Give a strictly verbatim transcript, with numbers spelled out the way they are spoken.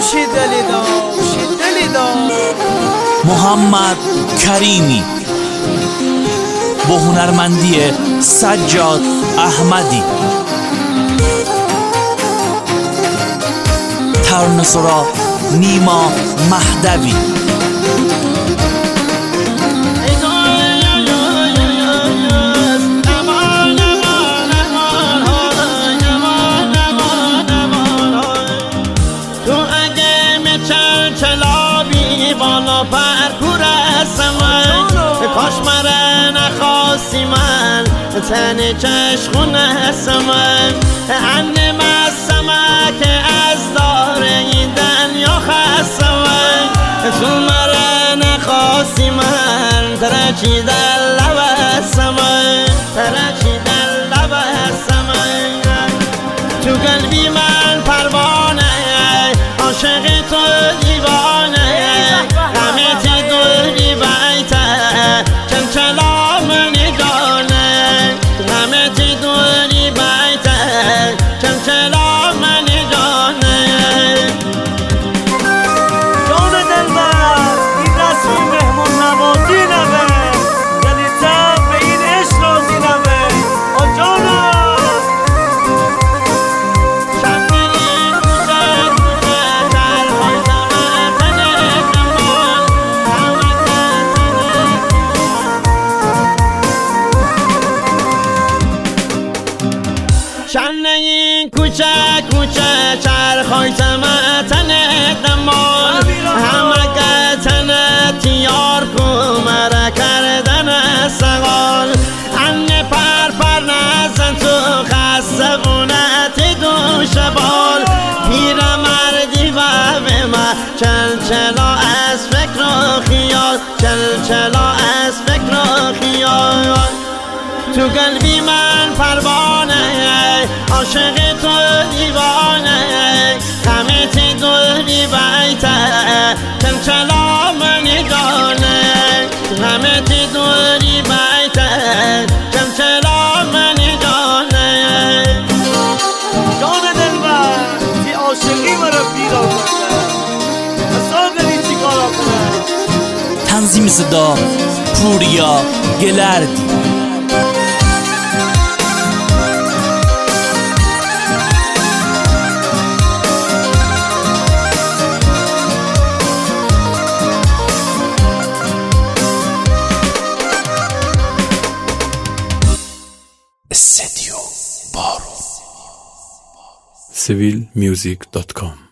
دلی داشت دلی داشت. محمد کریمی با هنرمندی سجاد احمدی. ترانه‌سرا نیما مهدوی. بالا پرکور هستم کاش مره نخواستی من تن چشخون هستم انم هستم که از دار این دنیا خستم تو مره نخواستی من ترچی در لب هستم ترچی در لب هستم تو قلبی من پروانه عاشق تو دیوانه شنه این کوچه کوچه چرخای سمتن دمال همه گتنت یار کمره کردن سوال انه پر پر نزن تو خستبونت دوش بال پیر مردی و به من چل چلا از فکر و خیال چل چلا از فکر و خیال تو قلبی من پروانه عاشق تو دیوانه همه تی دوری بیته چلچلا منی دانه همه تی دوری بیته چلچلا منی دانه جان دلبر تی عاشقی مرا پیدا کنه اصلا داری چی کارا کنه. تنظیم صدا پوریا گلردی. سیویل میوزیک دات کام